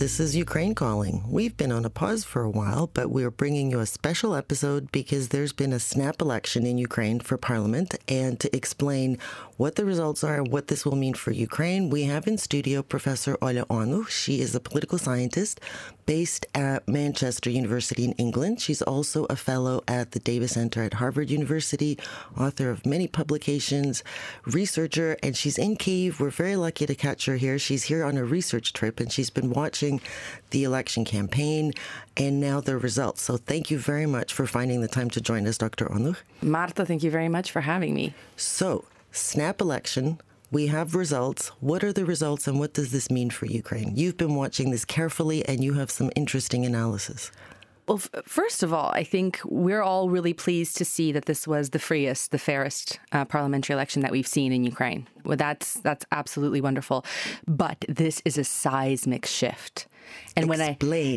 This is Ukraine Calling. We've been on a pause for a while, but we're bringing you a special episode because there's been a snap election in Ukraine for parliament. And to explain what the results are and what this will mean for Ukraine, we have in studio Professor Oля Onuch. She is a political scientist based at Manchester University in England. She's also a fellow at the Davis Center at Harvard University, author of many publications, researcher, and she's in Kyiv. We're very lucky to catch her here. She's here on a research trip, and she's been watching the election campaign and now the results. So thank you very much for finding the time to join us, Dr. Onuch. Marta, thank you very much for having me. So, snap election. We have results. What are the results and what does this mean for Ukraine? You've been watching this carefully and you have some interesting analysis. Well, first of all, I think we're all really pleased to see that this was the freest, the fairest parliamentary election that we've seen in Ukraine. Well, that's absolutely wonderful. But this is a seismic shift. And when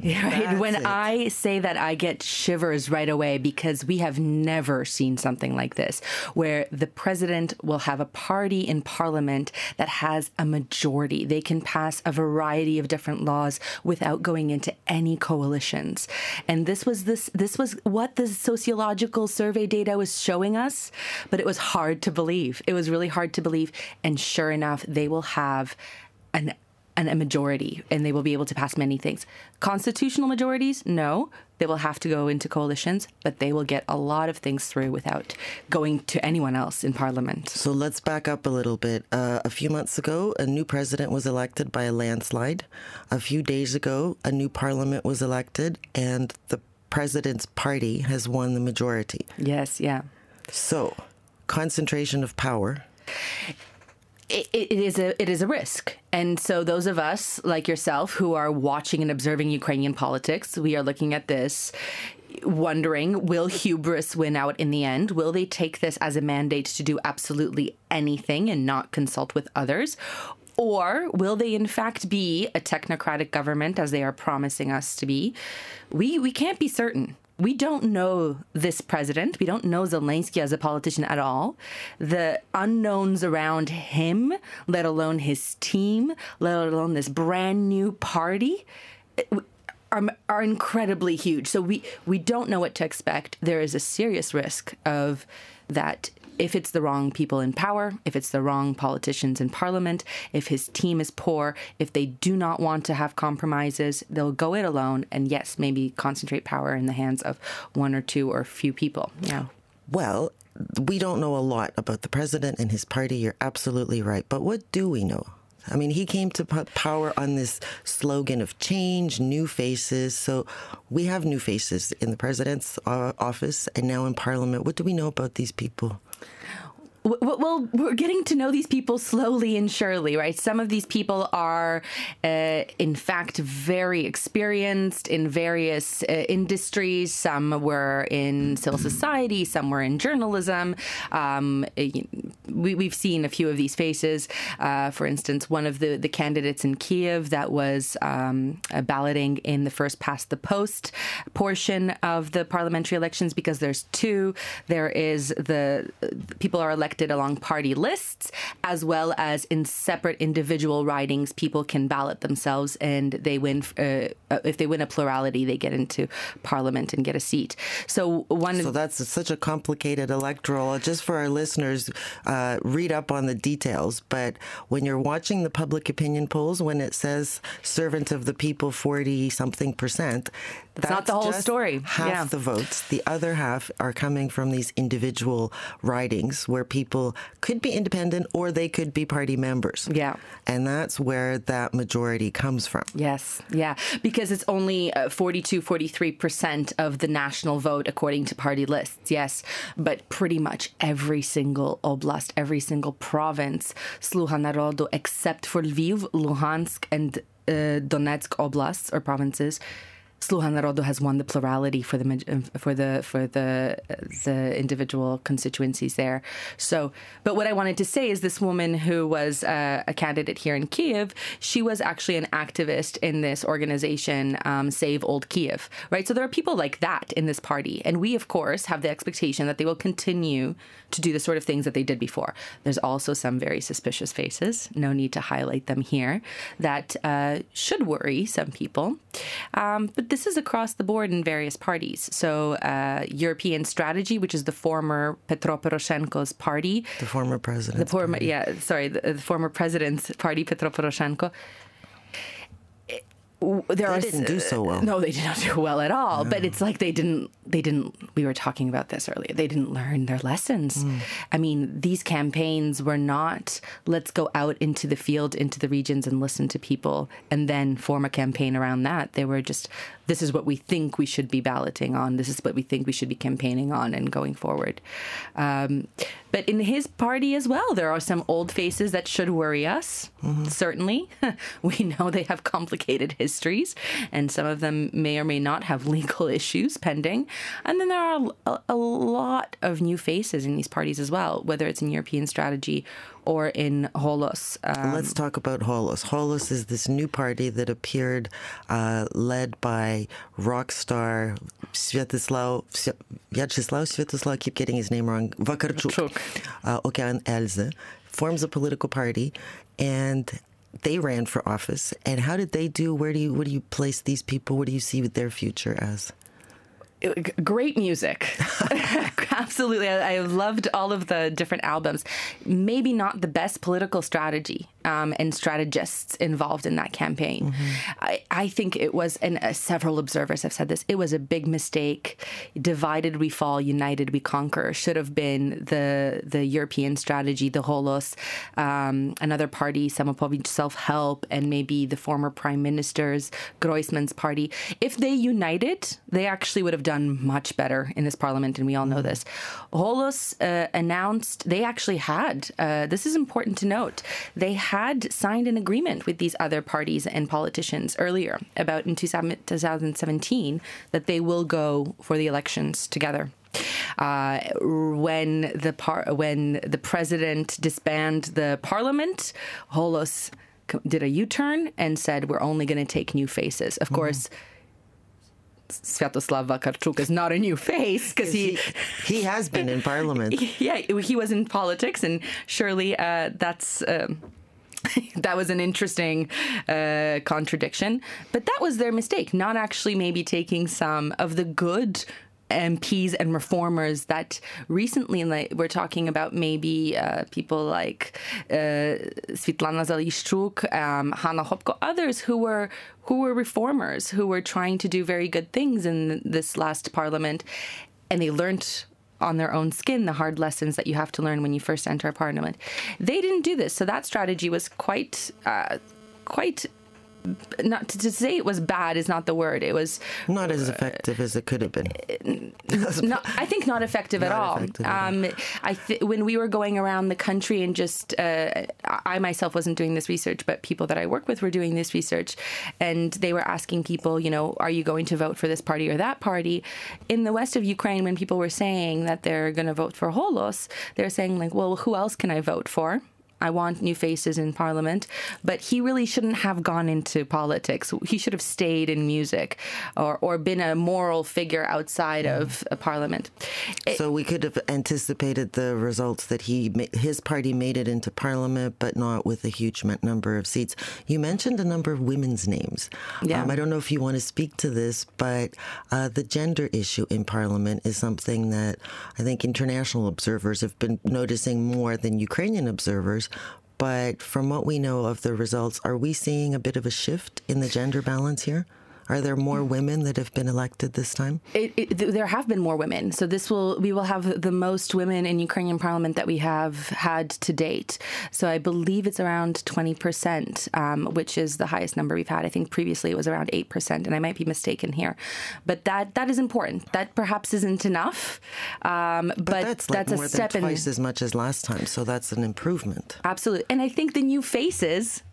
I say that, I get shivers right away because we have never seen something like this, where the president will have a party in parliament that has a majority. They can pass a variety of different laws without going into any coalitions. And this was what the sociological survey data was showing us, but it was hard to believe. It was really hard to believe. And sure enough, they will have a majority, and they will be able to pass many things. Constitutional majorities, no. They will have to go into coalitions, but they will get a lot of things through without going to anyone else in parliament. So let's back up a little bit. A few months ago, a new president was elected by a landslide. A few days ago, a new parliament was elected, and the president's party has won the majority. Yes, yeah. So, concentration of power. It is a risk. And so those of us like yourself who are watching and observing Ukrainian politics, we are looking at this wondering, will hubris win out in the end? Will they take this as a mandate to do absolutely anything and not consult with others? Or will they in fact be a technocratic government as they are promising us to be? We can't be certain. We don't know this president. We don't know Zelensky as a politician at all. The unknowns around him, let alone his team, let alone this brand new party, are incredibly huge. So we don't know what to expect. There is a serious risk of that if it's the wrong people in power, if it's the wrong politicians in parliament, if his team is poor, if they do not want to have compromises, they'll go it alone and, yes, maybe concentrate power in the hands of one or two or few people. Yeah. Well, we don't know a lot about the president and his party. You're absolutely right. But what do we know? I mean, he came to power on this slogan of change, new faces. So we have new faces in the president's office and now in parliament. What do we know about these people? Well, we're getting to know these people slowly and surely, right? Some of these people are, in fact, very experienced in various industries. Some were in civil society, some were in journalism. We've seen a few of these faces. For instance, one of the candidates in Kyiv that was balloting in the first past the post portion of the parliamentary elections, because there's two. There is the people are elected along party lists, as well as in separate individual ridings, people can ballot themselves, and they win. If they win a plurality, they get into parliament and get a seat. So that's such a complicated electoral. Just for our listeners, read up on the details. But when you're watching the public opinion polls, when it says servant of the people 40-something%, that's not the whole story. Half the votes. The other half are coming from these individual ridings where people could be independent or they could be party members. Yeah. And that's where that majority comes from. Yes. Yeah. Because it's only 43% of the national vote according to party lists. Yes. But pretty much every single oblast, every single province, Sluha Narodu, except for Lviv, Luhansk, and Donetsk oblasts or provinces, Sluha Narodu has won the plurality for the individual constituencies there. So, but what I wanted to say is this woman who was a candidate here in Kyiv, she was actually an activist in this organization, Save Old Kyiv, right? So there are people like that in this party. And we, of course, have the expectation that they will continue to do the sort of things that they did before. There's also some very suspicious faces, no need to highlight them here, that should worry some people. But this is across the board in various parties. So European Strategy, which is the former Petro Poroshenko's party. The former president's party. The former president's party, Petro Poroshenko. They didn't do so well. No, they did not do well at all. No. But it's like they didn't, we were talking about this earlier, they didn't learn their lessons. I mean, these campaigns were not, let's go out into the field, into the regions and listen to people and then form a campaign around that. They were just, this is what we think we should be balloting on. This is what we think we should be campaigning on and going forward. But in his party as well, there are some old faces that should worry us. Certainly. We know they have complicated histories, and some of them may or may not have legal issues pending. And then there are a lot of new faces in these parties as well, whether it's in European Strategy or in Holos. Let's talk about Holos. Holos is this new party that appeared led by rock star Vyacheslav, I keep getting his name wrong, Vakarchuk. Okean Elze forms a political party, and they ran for office. And how did they do? What do you place these people? What do you see with their future as? Great music. Absolutely. I loved all of the different albums. Maybe not the best political strategy and strategists involved in that campaign. I think it was, and several observers have said this, it was a big mistake. Divided we fall, united we conquer should have been the European Strategy, the Holos, another party, Samopovic Self-Help, and maybe the former Prime Minister's, Groisman's party. If they united, they actually would have done much better in this parliament, and we all know this. Holos announced, they actually had, this is important to note, they had signed an agreement with these other parties and politicians earlier about in 2017 that they will go for the elections together. When the president disbanded the parliament, Holos did a U-turn and said, we're only going to take new faces. Of course, Sviatoslav Vakarchuk is not a new face because he has been in parliament. Yeah, he was in politics, and surely that's that was an interesting contradiction. But that was their mistake, not actually maybe taking some of the good MPs and reformers that recently, like we're talking about maybe people like Svitlana Zalishchuk, Hanna Hopko, others who were reformers, who were trying to do very good things in this last parliament, and they learned on their own skin the hard lessons that you have to learn when you first enter a parliament. They didn't do this, so that strategy was quite not to say it was bad is not the word. It was not as effective as it could have been. I think not effective at all. When we were going around the country and just, I myself wasn't doing this research, but people that I work with were doing this research, and they were asking people, are you going to vote for this party or that party? In the west of Ukraine, when people were saying that they're going to vote for Holos, they're saying like, well, who else can I vote for? I want new faces in parliament, but he really shouldn't have gone into politics. He should have stayed in music or been a moral figure outside of a parliament. So we could have anticipated the results that his party made it into parliament, but not with a huge number of seats. You mentioned a number of women's names. Yeah. I don't know if you want to speak to this, but the gender issue in parliament is something that I think international observers have been noticing more than Ukrainian observers. But from what we know of the results, are we seeing a bit of a shift in the gender balance here? Are there more women that have been elected this time? There have been more women. So we will have the most women in Ukrainian parliament that we have had to date. So I believe it's around 20%, which is the highest number we've had. I think previously it was around 8%, and I might be mistaken here. But that is important. That perhaps isn't enough. But that's like more than twice as much as last time. So that's an improvement. Absolutely. And I think the new faces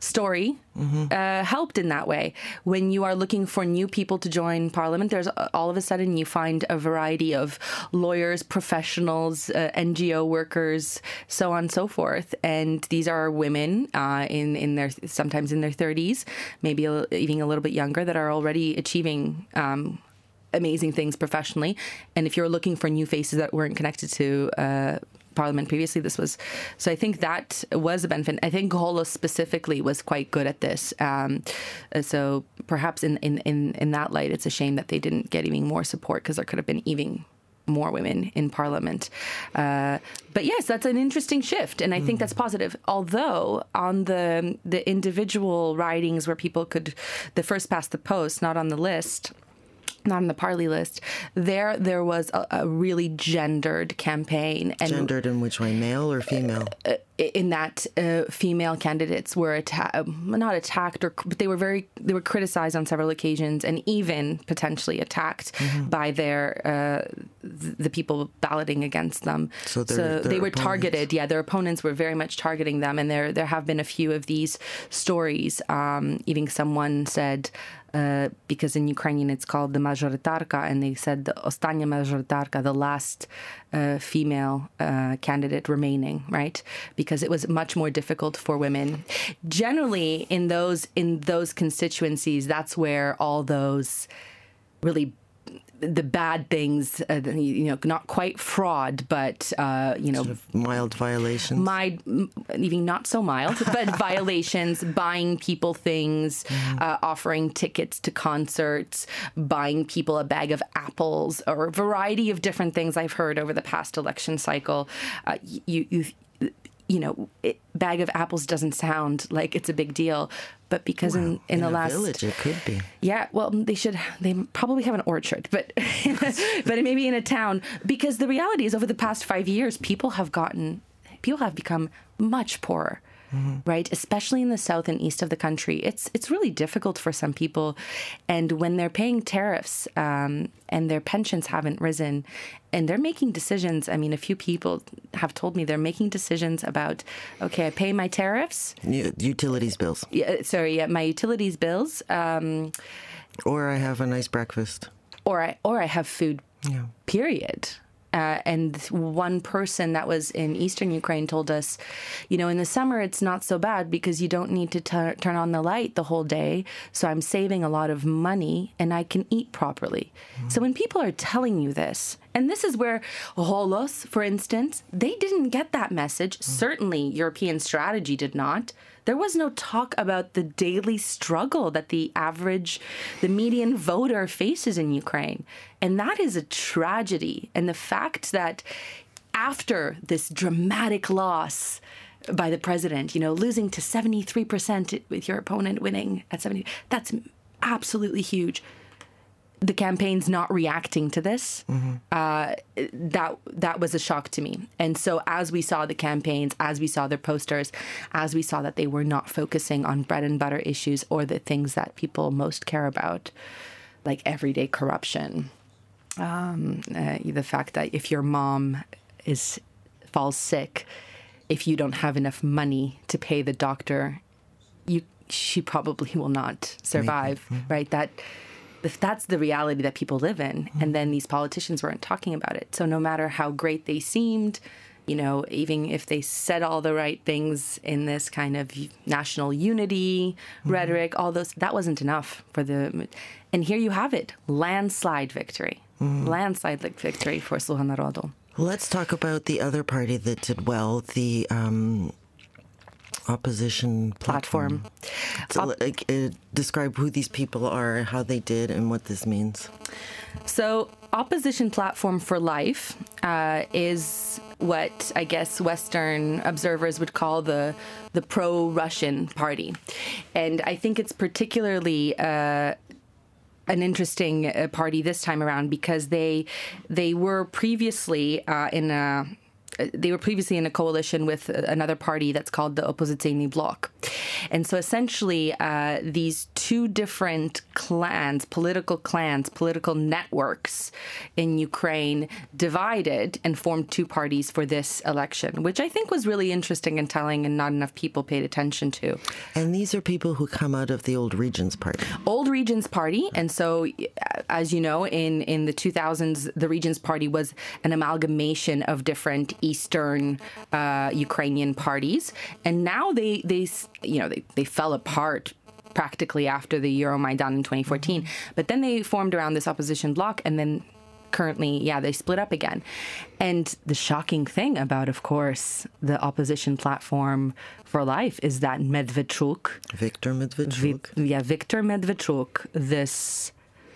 story helped in that way. When you are looking for new people to join parliament, there's all of a sudden you find a variety of lawyers, professionals, NGO workers, so on and so forth. And these are women in their sometimes in their 30s, maybe even a little bit younger, that are already achieving amazing things professionally. And if you're looking for new faces that weren't connected to Parliament previously, this was. So I think that was a benefit. I think Holos specifically was quite good at this. So perhaps in that light, it's a shame that they didn't get even more support, because there could have been even more women in Parliament. But yes, that's an interesting shift, and I think that's positive. Although on the individual ridings where people could, the first past the post, not on the list, not on the parley list, there was a really gendered campaign. And gendered in which way, male or female? In that female candidates were not attacked, but they were criticized on several occasions, and even potentially attacked by the people balloting against them. So they were targeted. Yeah, their opponents were very much targeting them, and there have been a few of these stories. Even someone said, because in Ukrainian it's called the majoritarka, and they said the ostanya majoritarka, the last female candidate remaining, right? Because it was much more difficult for women. Generally, in those constituencies, that's where all those really the bad things, not quite fraud, but, sort of mild violations. Even not so mild, but violations, buying people things, offering tickets to concerts, buying people a bag of apples, or a variety of different things I've heard over the past election cycle. Bag of apples doesn't sound like it's a big deal, but because in the last village it could be. Yeah, well, they probably have an orchard, but but maybe in a town, because the reality is over the past 5 years, people have become much poorer. Right, especially in the south and east of the country, it's really difficult for some people, and when they're paying tariffs and their pensions haven't risen, and they're making decisions. I mean, a few people have told me they're making decisions about, okay, I pay my tariffs, utilities bills. My utilities bills, or I have a nice breakfast, or I have food. Yeah. Period. And one person that was in eastern Ukraine told us, in the summer it's not so bad because you don't need to turn on the light the whole day. So I'm saving a lot of money and I can eat properly. So when people are telling you this, and this is where Holos, for instance, they didn't get that message. Certainly European strategy did not. There was no talk about the daily struggle that the median voter faces in Ukraine. And that is a tragedy. And the fact that after this dramatic loss by the president, losing to 73% with your opponent winning at 70%, that's absolutely huge. The campaign's not reacting to this, that was a shock to me. And so as we saw the campaigns, as we saw their posters, as we saw that they were not focusing on bread and butter issues or the things that people most care about, like everyday corruption, the fact that if your mom falls sick, if you don't have enough money to pay the doctor, she probably will not survive, right? That's the reality that people live in. And then these politicians weren't talking about it. So no matter how great they seemed, even if they said all the right things in this kind of national unity rhetoric, all those, that wasn't enough for and here you have it, landslide victory for Sluha Narodu. Let's talk about the other party that did well, the opposition platform. Describe who these people are, how they did, and what this means. So, Opposition Platform for Life is what I guess Western observers would call the pro-Russian party, and I think it's particularly an interesting party this time around because they were previously in they were previously in a coalition with another party that's called the Opozycyjny Blok. And so essentially, these two different political networks in Ukraine divided and formed two parties for this election, which I think was really interesting and telling, and not enough people paid attention to. And these are people who come out of the Old Regions Party. Old Regions Party. And so, as you know, in the 2000s, the Regions Party was an amalgamation of different Eastern Ukrainian parties. And now they fell apart practically after the Euromaidan in 2014. But then they formed around this opposition bloc, and then currently, they split up again. And the shocking thing about, of course, the opposition platform for life is that Viktor Medvedchuk, this...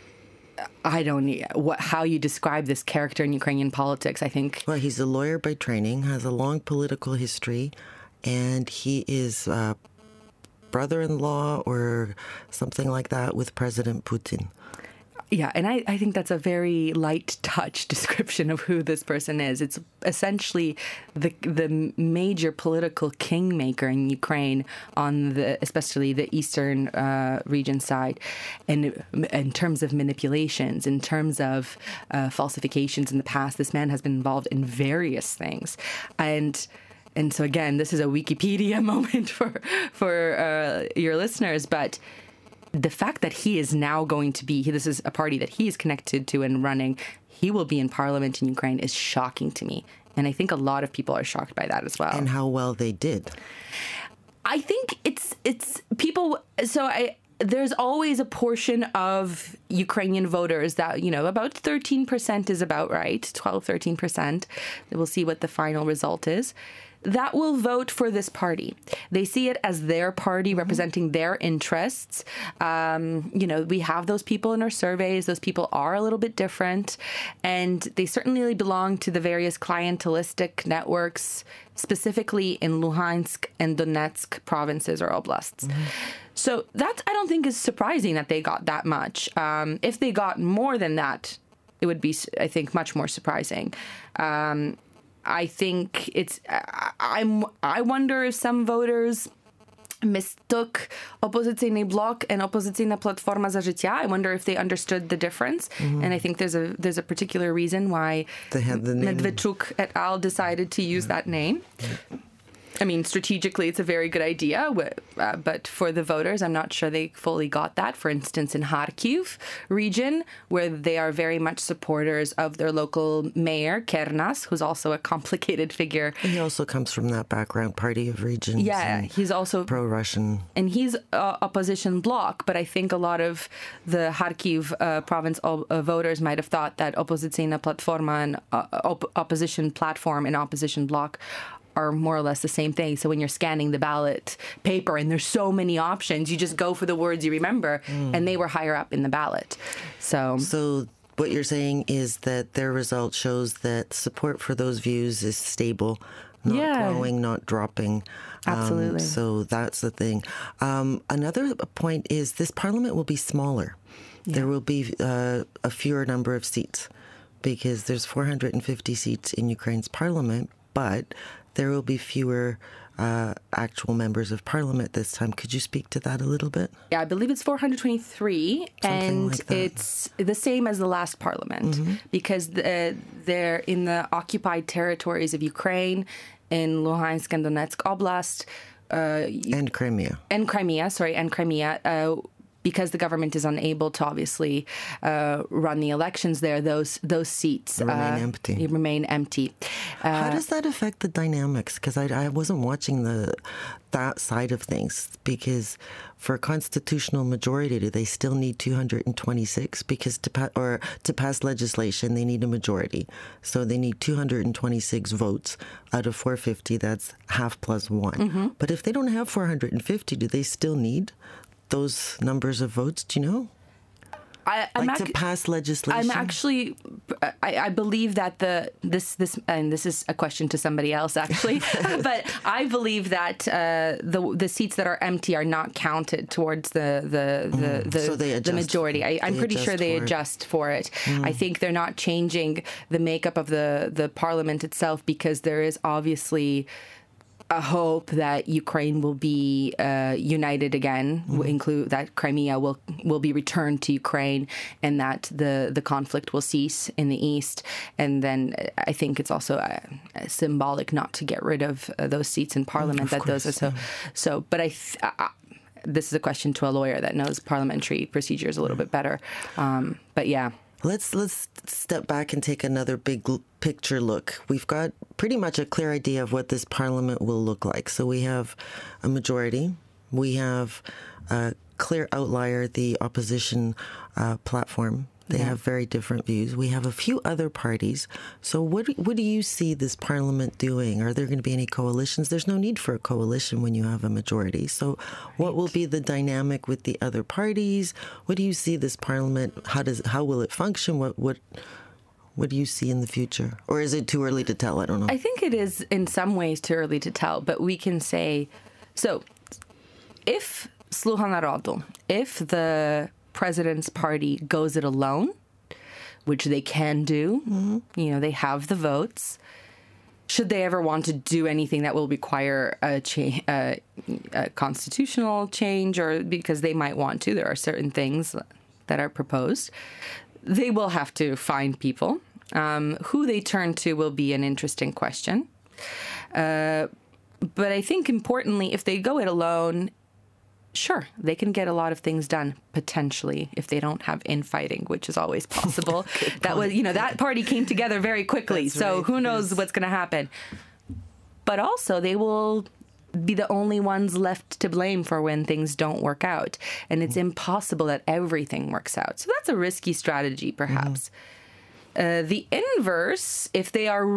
I don't know how you describe this character in Ukrainian politics, I think. Well, he's a lawyer by training, has a long political history, and he is brother-in-law or something like that with President Putin. Yeah, and I think that's a very light touch description of who this person is. It's essentially the major political kingmaker in Ukraine on especially the eastern region side. And in terms of manipulations, in terms of falsifications in the past, this man has been involved in various things. And so again, this is a Wikipedia moment for your listeners, but the fact that he is now going to be, this is a party that he is connected to and running, he will be in parliament in Ukraine is shocking to me. And I think a lot of people are shocked by that as well. And how well they did. I think it's people, there's always a portion of Ukrainian voters that, about 13% is about right, 13%. We'll see what the final result is. That will vote for this party. They see it as their party representing their interests. We have those people in our surveys. Those people are a little bit different. And they certainly belong to the various clientelistic networks, specifically in Luhansk and Donetsk provinces or oblasts. So that, I don't think, is surprising that they got that much. If they got more than that, it would be, I think, much more surprising. I think I wonder if some voters mistook Opozycyjny Blok and Opozycyjna Platforma za Życie. I wonder if they understood the difference. And I think there's a particular reason why they had the name. Medvedchuk et al. Decided to use that name. I mean, strategically, it's a very good idea, but for the voters, I'm not sure they fully got that. For instance, in Kharkiv region, where they are very much supporters of their local mayor, Kernas, who's also a complicated figure. He also comes from that background, Party of Regions. Yeah, he's also pro-Russian. And he's opposition bloc, but I think a lot of the Kharkiv province voters might have thought that Opozycyjna Platforma and opposition platform and opposition bloc are more or less the same thing. So when you're scanning the ballot paper and there's so many options, you just go for the words you remember, and they were higher up in the ballot. So what you're saying is that their result shows that support for those views is stable, not growing, not dropping. Absolutely. So that's the thing. Another point is this parliament will be smaller. Yeah. There will be a fewer number of seats because there's 450 seats in Ukraine's parliament, but there will be fewer actual members of parliament this time. Could you speak to that a little bit? Yeah, I believe it's 423, and like it's the same as the last parliament because they're in the occupied territories of Ukraine, in Luhansk and Donetsk Oblast. And Crimea. And Crimea. Because the government is unable to obviously run the elections there, those seats remain empty. How does that affect the dynamics? Because I wasn't watching that side of things. Because for a constitutional majority, do they still need 226? Because to pass legislation, they need a majority. So they need 226 votes out of 450. That's half plus one. But if they don't have 450, do they still need those numbers of votes? Do you know? to pass legislation? I believe that this and this is a question to somebody else actually, but I believe that the seats that are empty are not counted towards the majority. I'm pretty sure they adjust for it. I think they're not changing the makeup of the parliament itself because there is obviously a hope that Ukraine will be united again, include that Crimea will be returned to Ukraine, and that the conflict will cease in the east. And then I think it's also symbolic not to get rid of those seats in Parliament. Those are so. But this is a question to a lawyer that knows parliamentary procedures a little bit better. But yeah. Let's step back and take another big picture look. We've got pretty much a clear idea of what this parliament will look like. So we have a majority. We have a clear outlier, the opposition platform. They have very different views. We have a few other parties. So what do you see this parliament doing? Are there going to be any coalitions? There's no need for a coalition when you have a majority. So what will be the dynamic with the other parties? What do you see this parliament? How will it function? What do you see in the future? Or is it too early to tell? I don't know. I think it is in some ways too early to tell, but we can say, so if Sluha Narodu, if the president's party goes it alone, which they can do, they have the votes. Should they ever want to do anything that will require a constitutional change, or because they might want to, there are certain things that are proposed, they will have to find people. Who they turn to will be an interesting question. But I think importantly, if they go it alone, sure, they can get a lot of things done, potentially, if they don't have infighting, which is always possible. That party came together very quickly, that's so right. Who knows what's going to happen. But also, they will be the only ones left to blame for when things don't work out. And it's impossible that everything works out. So that's a risky strategy, perhaps. The inverse, if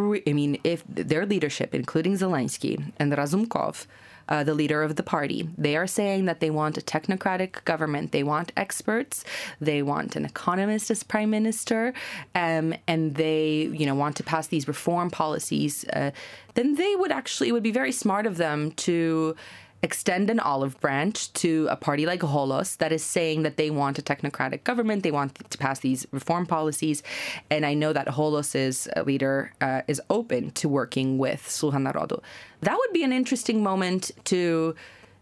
their leadership, including Zelensky and Razumkov, the leader of the party, they are saying that they want a technocratic government. They want experts. They want an economist as prime minister, and they, want to pass these reform policies. Then it would be very smart of them to extend an olive branch to a party like Holos that is saying that they want a technocratic government. They want to pass these reform policies. And I know that Holos's leader is open to working with Sluha Narodu. That would be an interesting moment to,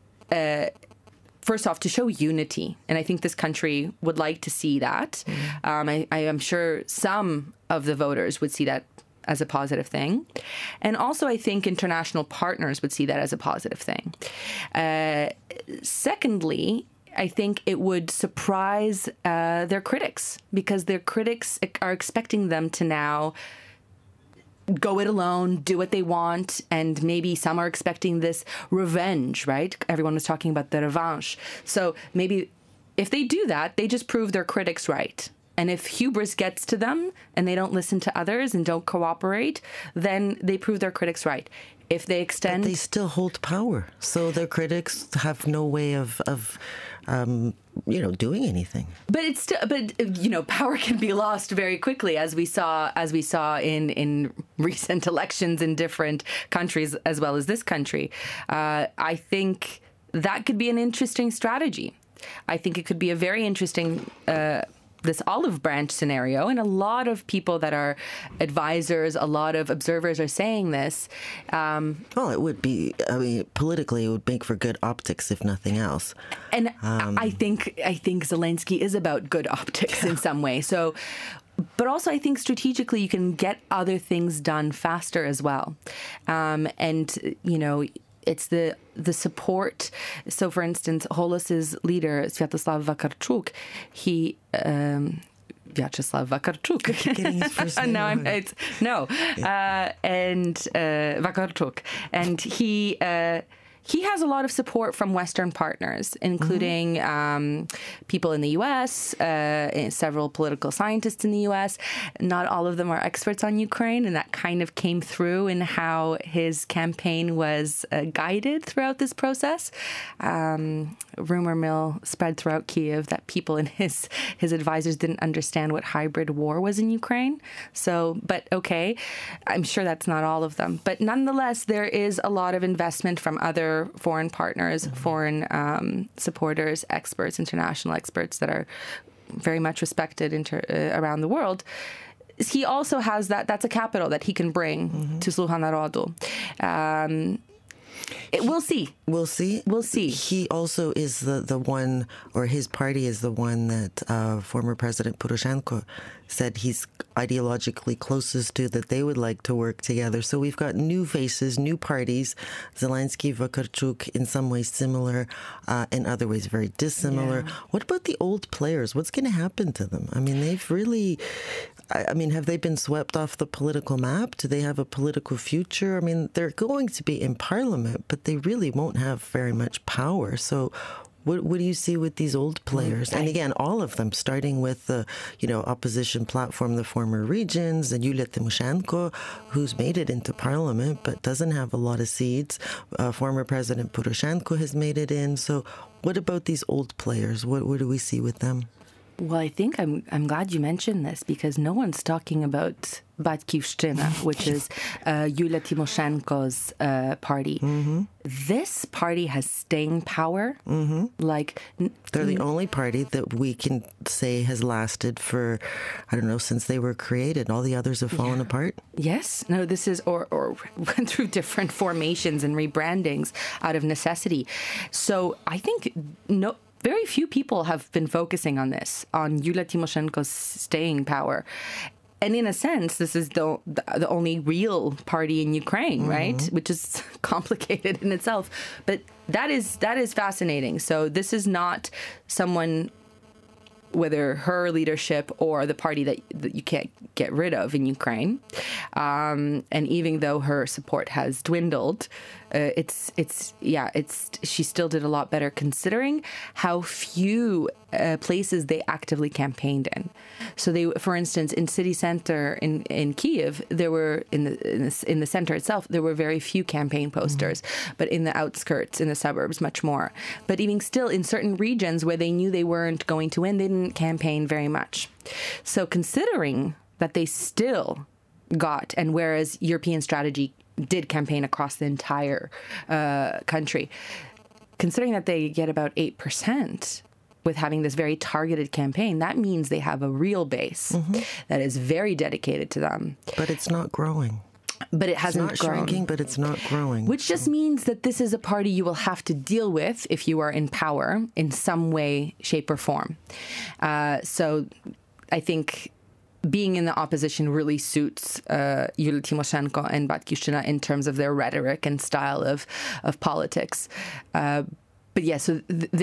first off, to show unity. And I think this country would like to see that. I am sure some of the voters would see that as a positive thing. And also, I think international partners would see that as a positive thing. Secondly, I think it would surprise their critics, because their critics are expecting them to now go it alone, do what they want, and maybe some are expecting this revenge, right? Everyone was talking about the revanche. So maybe if they do that, they just prove their critics right. And if hubris gets to them and they don't listen to others and don't cooperate, then they prove their critics right. If they extend... But they still hold power. So their critics have no way of doing anything. But it's still, power can be lost very quickly, as we saw in recent elections in different countries, as well as this country. I think that could be an interesting strategy. I think it could be a very interesting... this olive branch scenario, and a lot of people that are advisors, a lot of observers are saying this. Well, it would be, politically it would make for good optics, if nothing else. And I think Zelensky is about good optics in some way. So, but also I think strategically you can get other things done faster as well. It's the support. So, for instance, Holos's leader, Sviatoslav Vakarchuk, Vyacheslav Vakarchuk. Getting his first name Vakarchuk, and he has a lot of support from Western partners, including people in the U.S., several political scientists in the U.S. Not all of them are experts on Ukraine, and that kind of came through in how his campaign was guided throughout this process. Rumor mill spread throughout Kyiv that people and his advisors didn't understand what hybrid war was in Ukraine. So, but okay, I'm sure that's not all of them. But nonetheless, there is a lot of investment from other foreign partners, foreign supporters, experts, international experts that are very much respected around the world. He also has that's a capital that he can bring to Sluha Narodu. We'll see. We'll see. We'll see. He also is the one, or his party is the one that former President Poroshenko said he's ideologically closest to, that they would like to work together. So we've got new faces, new parties. Zelensky, Vakarchuk, in some ways similar, in other ways very dissimilar. Yeah. What about the old players? What's going to happen to them? I mean, they've really... I mean, have they been swept off the political map? Do they have a political future? I mean, they're going to be in parliament, but they really won't have very much power. So what do you see with these old players? And again, all of them, starting with the, opposition platform, the former regions, and Yulia Tymoshenko, who's made it into parliament but doesn't have a lot of seats. Former President Poroshenko has made it in. So what about these old players? What do we see with them? Well, I think I'm glad you mentioned this, because no one's talking about Batkivshchina, which is Yulia Tymoshenko's party. Mm-hmm. This party has staying power. Mm-hmm. They're the only party that we can say has lasted for, since they were created. All the others have fallen apart. Yes. No, this is, or went through different formations and rebrandings out of necessity. So I think very few people have been focusing on this, on Yulia Tymoshenko's staying power. And in a sense, this is the only real party in Ukraine, right? Which is complicated in itself. But that is fascinating. So this is not someone, whether her leadership or the party that you can't get rid of in Ukraine. And even though her support has dwindled, she still did a lot better, considering how few places they actively campaigned in. So they, for instance, in city center in Kyiv, there were in the center itself, there were very few campaign posters, but in the outskirts, in the suburbs, much more. But even still, in certain regions where they knew they weren't going to win, they didn't campaign very much. So considering that they still got, and whereas European strategy did campaign across the entire country, considering that they get about 8% with having this very targeted campaign, that means they have a real base that is very dedicated to them. But it's not growing. But it hasn't grown. It's not shrinking, but it's not growing. Which just means that this is a party you will have to deal with if you are in power in some way, shape, or form. So I think being in the opposition really suits Yulia Tymoshenko and Batkivshchina in terms of their rhetoric and style of politics. But yeah, so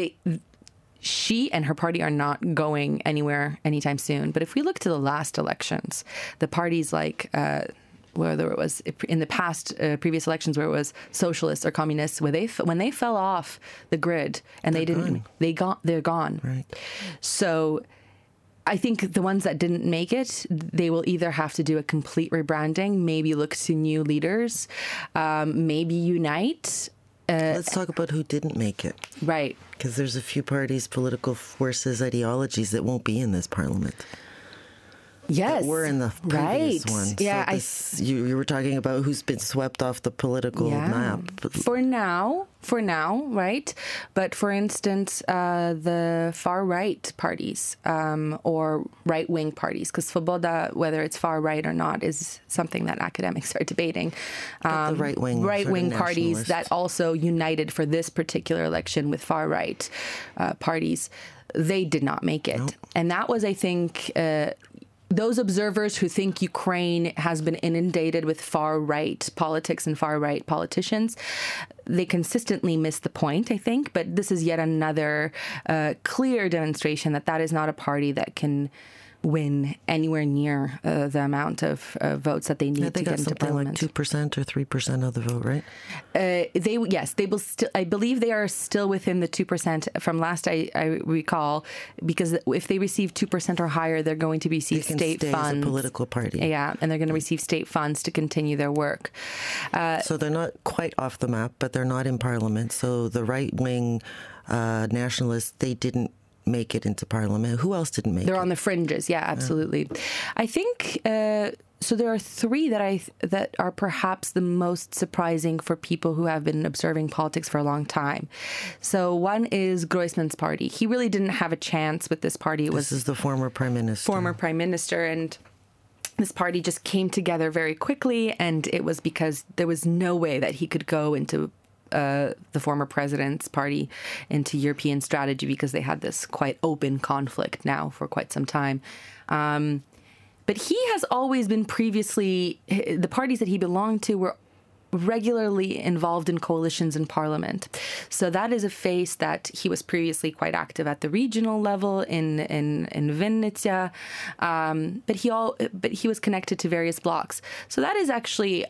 she and her party are not going anywhere anytime soon. But if we look to the last elections, the parties like whether it was in the past previous elections where it was socialists or communists, when they fell off the grid and they're gone. Right. So I think the ones that didn't make it, they will either have to do a complete rebranding, maybe look to new leaders, maybe unite. Let's talk about who didn't make it. Right. Because there's a few parties, political forces, ideologies that won't be in this parliament. Yes. That were in the previous one. Yeah. So you were talking about who's been swept off the political map. For now, right? But for instance, the far-right parties or right-wing parties, because Svoboda, whether it's far-right or not, is something that academics are debating. The right-wing parties that also united for this particular election with far-right parties, they did not make it. Nope. And that was, I think... those observers who think Ukraine has been inundated with far-right politics and far-right politicians, they consistently miss the point, I think. But this is yet another clear demonstration that is not a party that can win anywhere near the amount of votes that they need to get into parliament. They got something like 2% or 3% of the vote, right? They will still. I believe they are still within the 2% from last I recall, because if they receive 2% or higher, they're going to receive state funds. As a political party. Yeah, and they're going to receive state funds to continue their work. So they're not quite off the map, but they're not in parliament. So the right-wing nationalists, they didn't make it into parliament. Who else didn't make it? They're on the fringes. Yeah, absolutely. Yeah. I think so. There are three that are perhaps the most surprising for people who have been observing politics for a long time. So one is Groisman's party. He really didn't have a chance with this party. This is the former prime minister. And this party just came together very quickly, and it was because there was no way that he could go into the former president's party into European strategy, because they had this quite open conflict now for quite some time. But he has always been previously, the parties that he belonged to were regularly involved in coalitions in parliament. So that is a face that he was previously quite active at the regional level in Vinnytsia, but he was connected to various blocs. So that is actually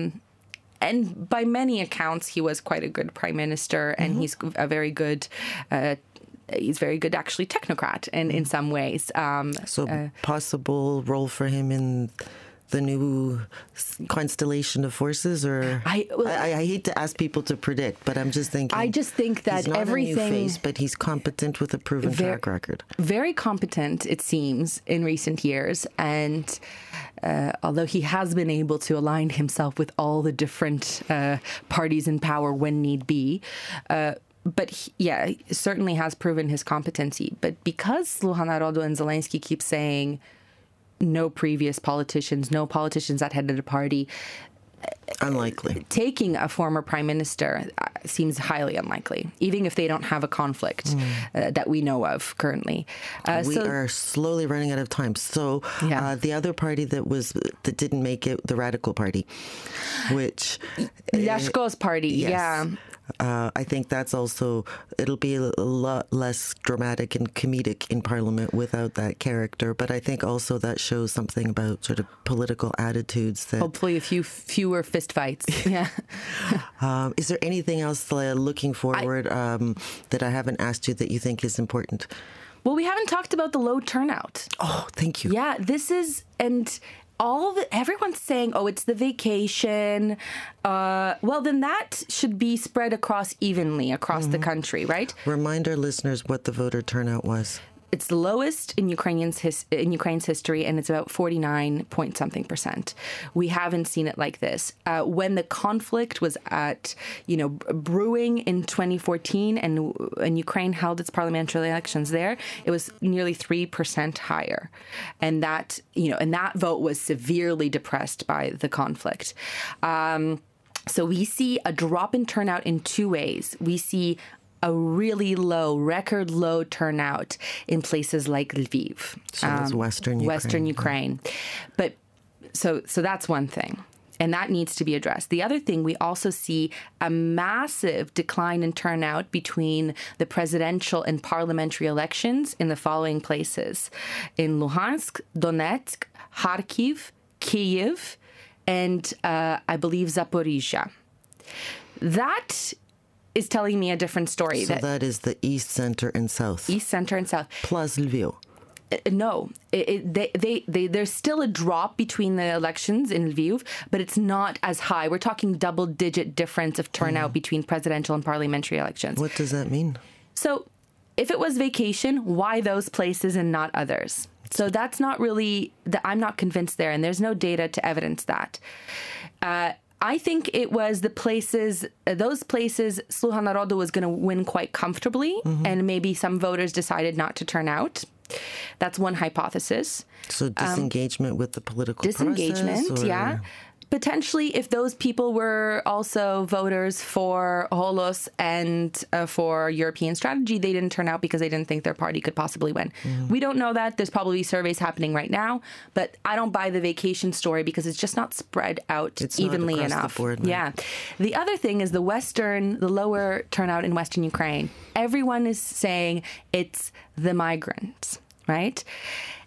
and by many accounts, he was quite a good prime minister, and he's a very good. He's very good, actually, technocrat in some ways. Possible role for him in the new constellation of forces, or I hate to ask people to predict, but I'm just thinking. I just think that he's not everything, a new face, but he's competent with a proven track record. Very competent, it seems, in recent years, and although he has been able to align himself with all the different parties in power when need be. But he certainly has proven his competency. But because Sluha Narodu and Zelensky keep saying no previous politicians, no politicians that headed a party, unlikely. Taking a former prime minister seems highly unlikely, even if they don't have a conflict that we know of currently. We are slowly running out of time. So the other party that didn't make it, the Radical Party, which Lashko's party, yes. I think that's also, it'll be a lot less dramatic and comedic in Parliament without that character. But I think also that shows something about sort of political attitudes. That hopefully a fewer fist fights. Yeah. Is there anything else looking forward that I haven't asked you that you think is important? Well, we haven't talked about the low turnout. Oh, thank you. Yeah, this is, and everyone's saying, oh, it's the vacation. Well, then that should be spread evenly across the country, right? Remind our listeners what the voter turnout was. It's the lowest in Ukraine's history, and it's about 49% We haven't seen it like this. When the conflict was brewing in 2014, and Ukraine held its parliamentary elections there, it was nearly 3% higher, and that vote was severely depressed by the conflict. So we see a drop in turnout in two ways. We see a really record low turnout in places like Lviv. So that's Western Ukraine. But so that's one thing. And that needs to be addressed. The other thing, we also see a massive decline in turnout between the presidential and parliamentary elections in the following places: in Luhansk, Donetsk, Kharkiv, Kyiv, and I believe Zaporizhia. That is telling me a different story. So that is the East, Center, and South. East, Center, and South. Plus Lviv. No, there's still a drop between the elections in Lviv, but it's not as high. We're talking double-digit difference of turnout between presidential and parliamentary elections. What does that mean? So if it was vacation, why those places and not others? So that's not really, I'm not convinced there, and there's no data to evidence that. I think it was those places, Sluha Narodu was going to win quite comfortably, and maybe some voters decided not to turn out. That's one hypothesis. So disengagement with the political process? Yeah. Potentially, if those people were also voters for Holos and for European strategy, they didn't turn out because they didn't think their party could possibly win. We don't know that. There's probably surveys happening right now, but I don't buy the vacation story because it's just not spread out evenly enough. The board, right? Yeah. The other thing is the lower turnout in Western Ukraine. Everyone is saying it's the migrants, right?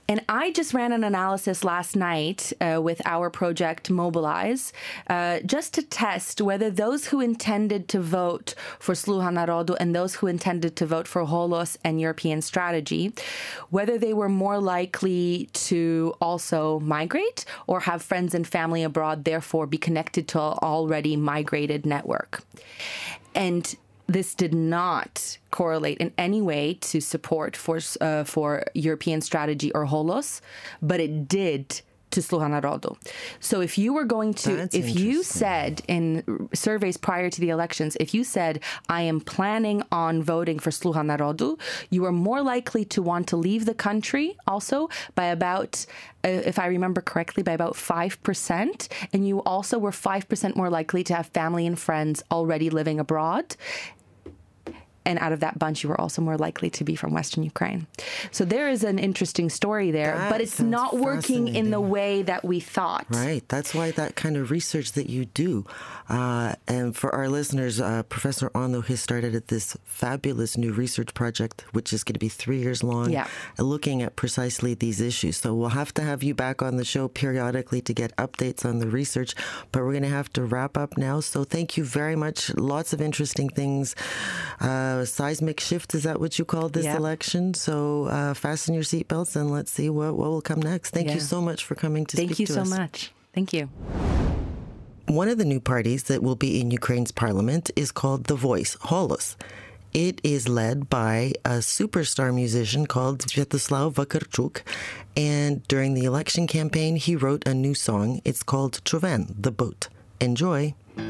And I just ran an analysis last night with our project Mobilize, just to test whether those who intended to vote for Sluha Narodu and those who intended to vote for Holos and European Strategy, whether they were more likely to also migrate or have friends and family abroad, therefore be connected to an already migrated network. And this did not correlate in any way to support for European Strategy or Holos, but it did to Sluha Narodu. So if you were going to, if you said in surveys prior to the elections, if you said, I am planning on voting for Sluha Narodu, you are more likely to want to leave the country also by about, if I remember correctly, by about 5%. And you also were 5% more likely to have family and friends already living abroad. And out of that bunch, you were also more likely to be from Western Ukraine. So there is an interesting story there, but it's not working in the way that we thought. Right. That's why that kind of research that you do. And for our listeners, Professor Onno has started at this fabulous new research project, which is going to be 3 years long, looking at precisely these issues. So we'll have to have you back on the show periodically to get updates on the research, but we're going to have to wrap up now. So thank you very much. Lots of interesting things. Seismic shift, is that what you call this election? So fasten your seatbelts and let's see what will come next. Thank you so much for coming to speak to us. Thank you so much. Thank you. One of the new parties that will be in Ukraine's parliament is called The Voice, Holos. It is led by a superstar musician called Sviatoslav Vakarchuk, and during the election campaign, he wrote a new song. It's called Choven, the boat. Enjoy.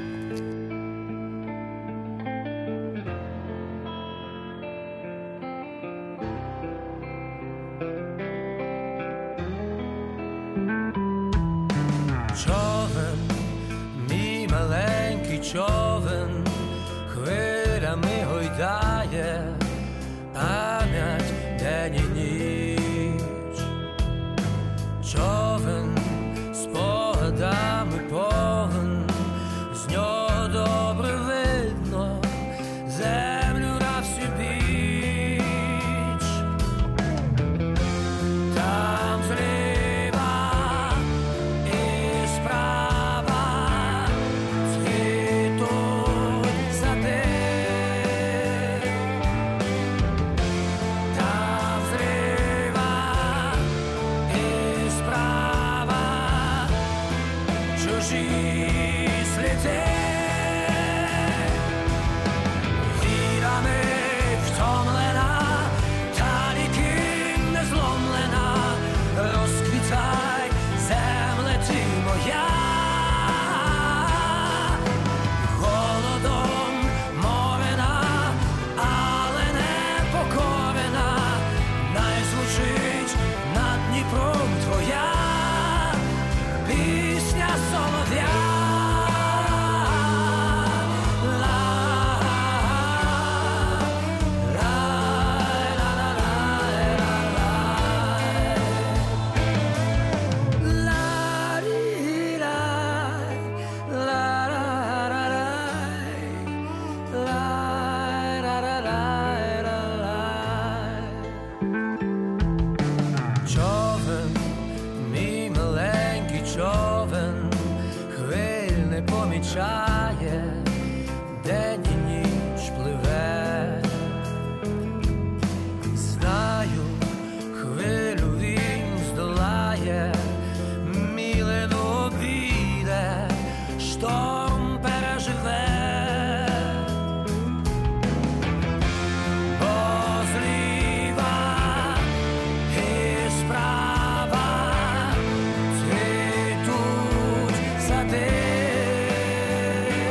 Човен хвилями гойдає, пам'ять день і ніч. Човен спогадами повен, з нього добре видно землю на всю біч. Там зліва і справа day.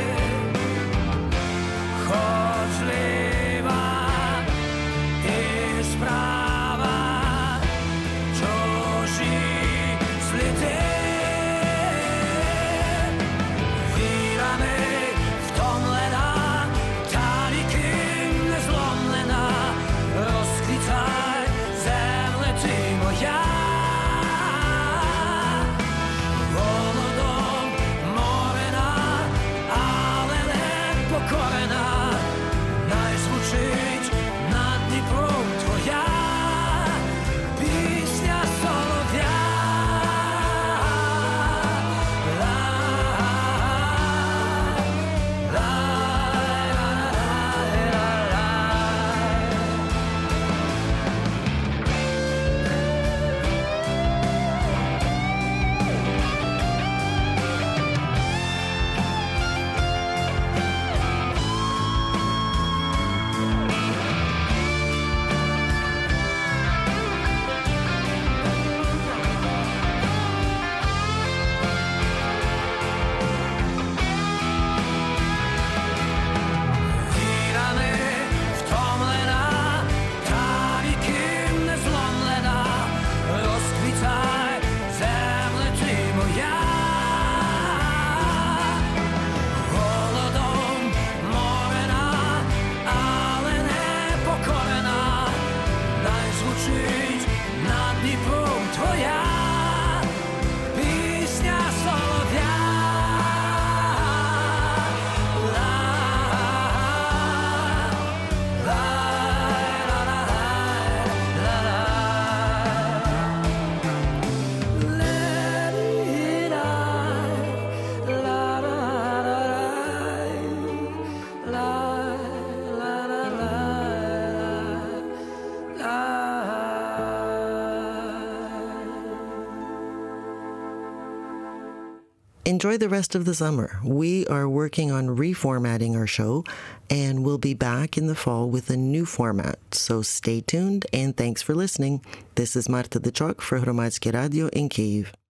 Enjoy the rest of the summer. We are working on reformatting our show, and we'll be back in the fall with a new format. So stay tuned, and thanks for listening. This is Marta Dyczok for Hromadske Radio in Kyiv.